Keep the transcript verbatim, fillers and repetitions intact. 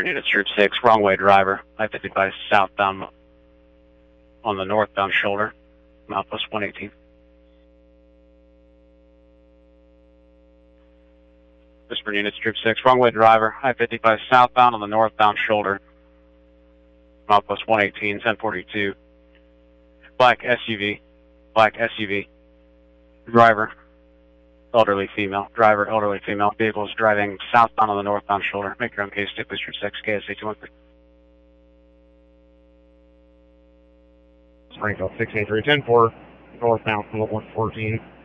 Whispering Unit Troop six, wrong way driver, I fifty-five southbound on the northbound shoulder, milepost one eighteen. Whispering Unit Troop six, wrong way driver, I fifty-five southbound on the northbound shoulder, milepost one eighteen, ten forty-two. Black S U V, black S U V. Driver, elderly female. Driver, elderly female. Vehicle is driving southbound on the northbound shoulder. Make your own case, tip Troop six, K S A two one three. Springfield six eight three, ten four, northbound from one fourteen.